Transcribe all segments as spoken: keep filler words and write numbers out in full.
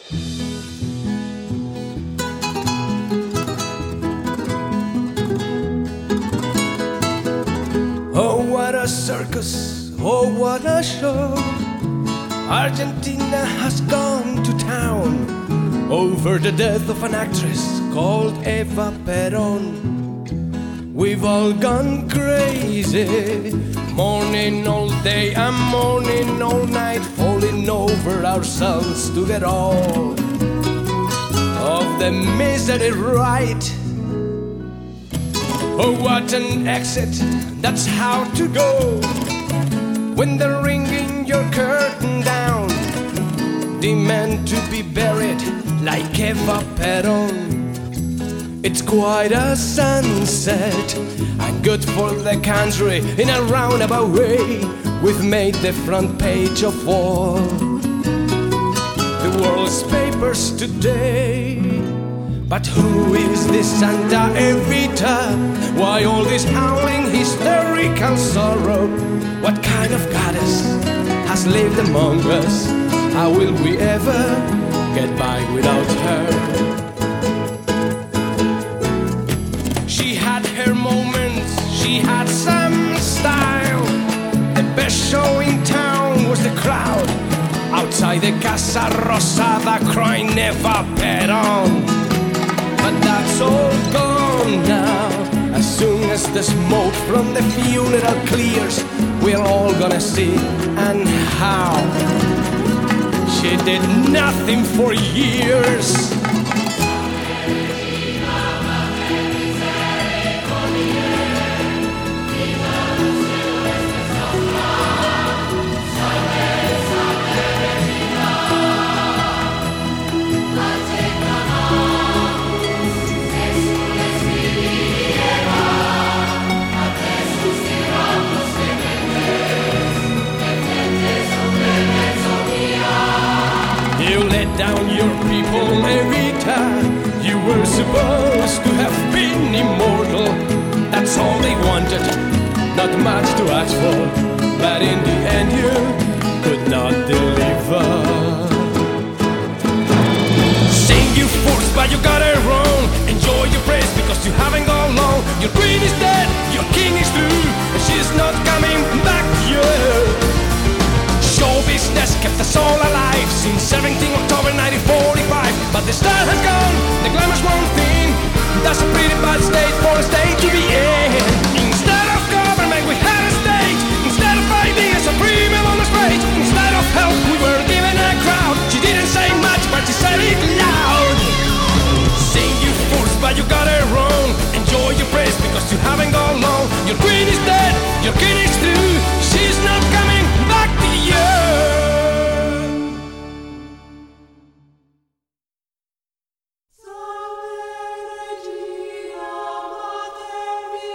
Oh, what a circus, oh, what a show. Argentina has gone to town over the death of an actress called Eva Perón. We've all gone crazy, mourning all day and mourning all night, falling over ourselves to get all of the misery right. Oh, what an exit, that's how to go when they're ringing your curtain down. Demand to be buried like Eva Perón. It's quite a sunset and good for the country. In a roundabout way, we've made the front page of all the world's papers today. But who is this Santa Evita? Why all this howling, hysterical sorrow? What kind of goddess has lived among us? How will we ever get by without her? She had her moments, she had some style. The best show in town was the crowd outside the Casa Rosada crying Eva Perón. But that's all gone now. As soon as the smoke from the funeral clears, we're all gonna see and how she did nothing for years. Down your people, Evita. You were supposed to have been immortal. That's all they wanted, not much to ask for. But in the end you could not deliver. Sing you fools, but you got it wrong. Enjoy your praise because you haven't gone long. Your queen is dead, your king is through, and she's not coming back yet. Show business kept us all alive since seventeenth of October nineteen forty-five. But the style has gone, the glamour's one thing. That's a pretty bad state for a state to be in. Instead of government we had a state. Instead of ideas a premium on the straight. Instead of help we were given a crowd. She didn't say much but she said it loud. Sing you fools but you got it wrong. Enjoy your praise because you haven't gone long. Your queen is dead, your king is through. She's not coming back to you. Salve Regina, Mater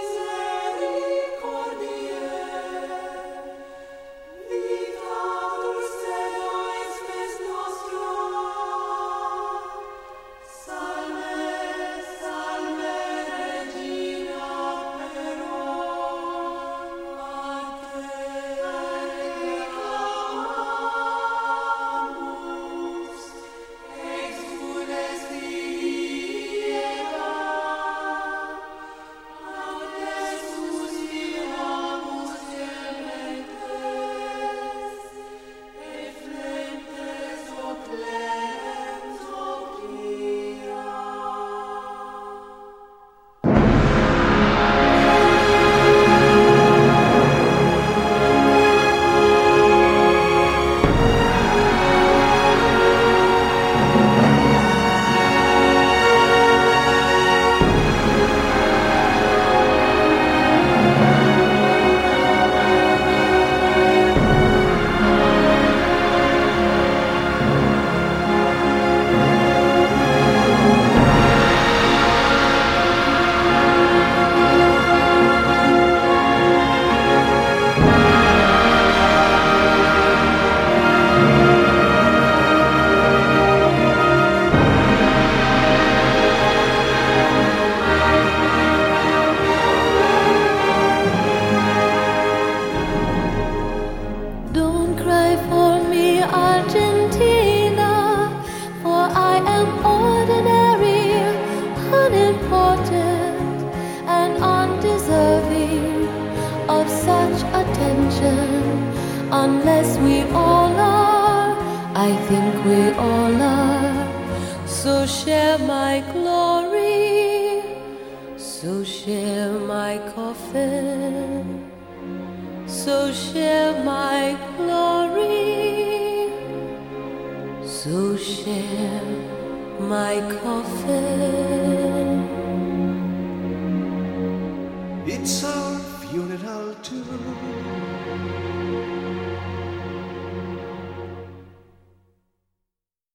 unless we all are. I think we all are. So share my glory, so share my coffin, so share my glory, so share my coffin.